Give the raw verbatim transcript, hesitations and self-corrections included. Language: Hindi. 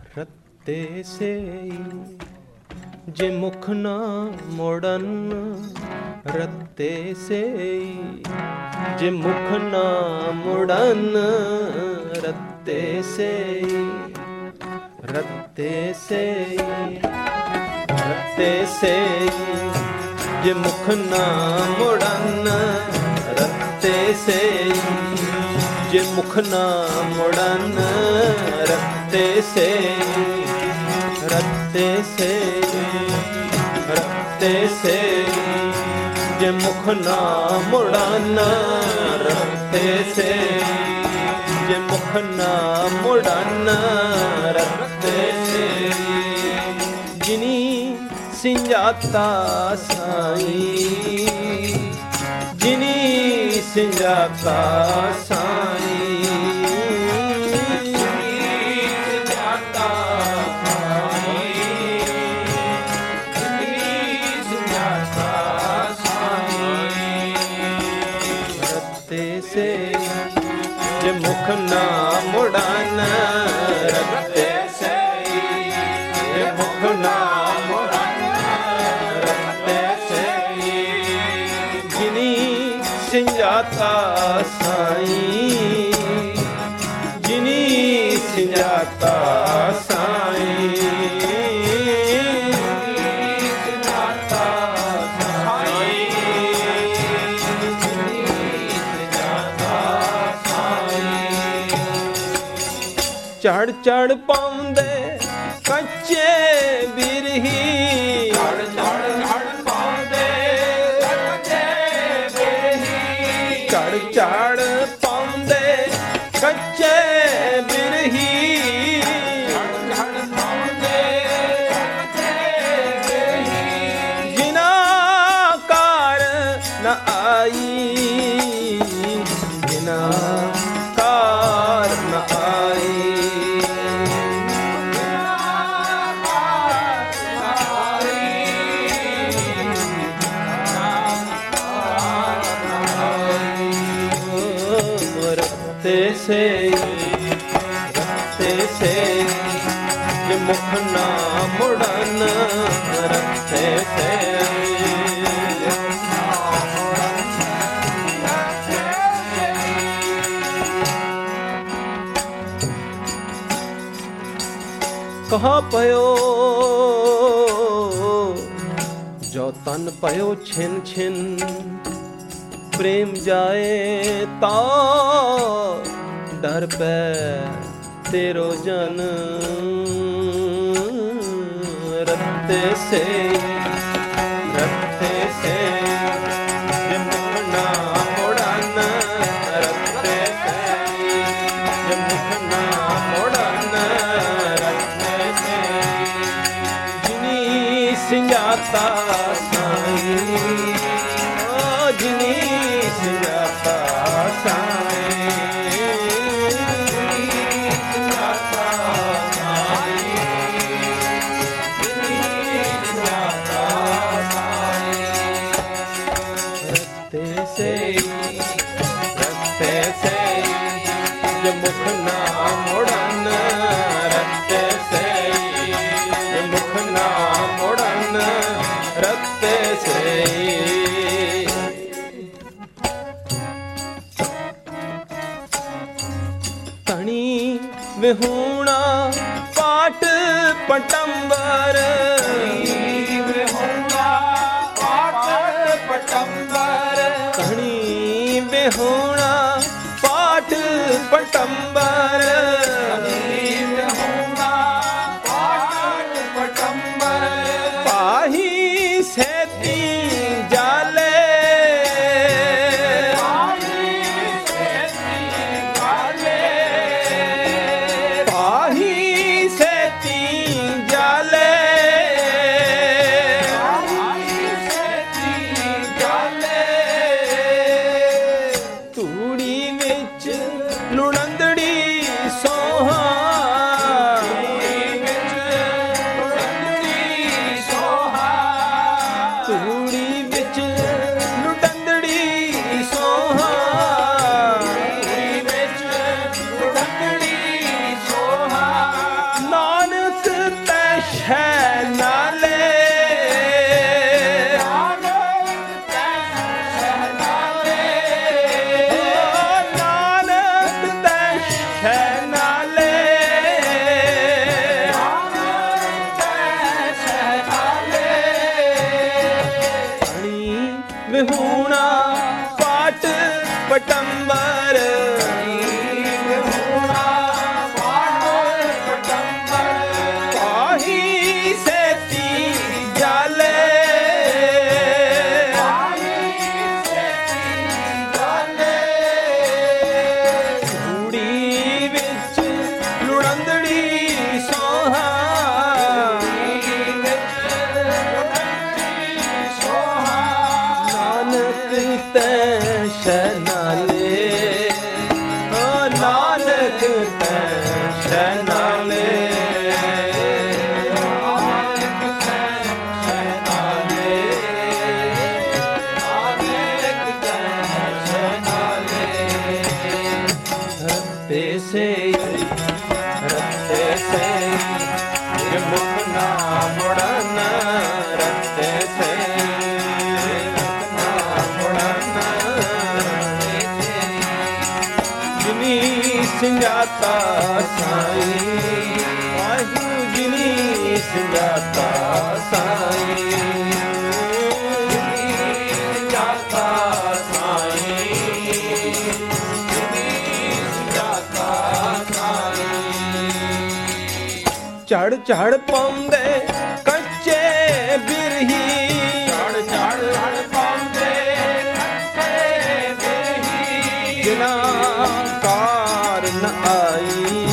रत्ते से जे मुख ना मोड़न, रत्ते से जे मुख ना मुड़न, रत्ते से रत्ते से रत्ते से जे मुख ना मुड़न, रत्ते से जे मुख ना मुड़न, रत्ते से रत्ते से रत्ते से जे मुख ना मुड़न, रत्ते से जे मुख ना मुड़न, रत्ते से जिनी सिंजाता साईं, जिनी सिंजाता साईं, जे मुख ना मुड़न, रत्ते से जे मुख ना मुड़न, रत्ते से जिनी सिंजाता साईं, जिनी सिंजाता साईं, चढ़ चढ़ पाउंदे कच्चे बिरही, चढ़ चढ़ पाउंदे कच्चे बिरही, चढ़ चढ़ पाउंदे कच्चे बिरही, चढ़ पाउंदे कच्चे बिरही, जिना कार न आई, जिना कार न आई, रत्ते से रत्ते से जे मुख ना मुड़न, रत्ते से कहाँ पयो जो तन पयो छिन छिन, प्रेम जाए ता डर पे तेरो जन, रत्ते से रत्ते से जे मुख ना मुड़न, रत्ते से जे मुख ना मुड़न, रत्ते से जिनी सिंजाता साईं, जिनी सिंजाता साईं, सिंजाता साईं, जिनी सिंजाता साईं, रत्ते से रत्ते से जे मुख ना मुड़न, रत्ते से जे मुख ना मुड़न, रत्ते से विहूणा पाट पटंबर, विहूणा पाट पटंबर, कणी विहूणा पाट पटंबर, विहूणा पाट पटंबर, पाही सेती जाले, ਵਿਹੂਣਾ ਪਾਟ ਪਟੰਬਰ ਵਿਹੂਣਾ ਪਾਟ ਪਟੰਬਰ ਪਾਹੀ ਸੇਤੀ ਜਾਲੇ ਪਾਹੀ ਸੇਤੀ ਜਾਲੇ ਕੁੜੀ ਵਿੱਚ ਲੁੜੰਦੜੀ ਸੋਹਾ ਤੈ ਸ਼ਨਾਲੇ ਓ ਨਾਨਕ ਤੈ ਸ਼ਨਾਲੇ ਨਾਨਕ ਤੈ ਸ਼ਨਾਲੇ ਨਾਨਕ ਤੈ ਸ਼ਨਾਲੇ ਰਤੇ ਸੇ ਰਤੇ ਸੇ ਇਹ ਮੁਖ ਨਾ ਮੁੜਨ ਰਤੇ ਸੇ ਸੰਜਾਤਾ ਸਾਈ ਵਾਹਿਗੁਰੂ ਜਿਨੀ ਸੰਜਾਤਾ ਸਾਈ ਸੰਜਾਤਾ ਸਾਈ ਸੰਜਾਤਾ ਸਾਈ ਝੜ ਝੜ ਪਾਉਂਦੇ ਕੱਚੇ ਬਿਰਹੀ ਝੜ ਝੜ ਪਾਉਂਦੇ ਕੱਚੇ ਬਿਰਹੀ ਜਿਨਾ ਨ ਆਈ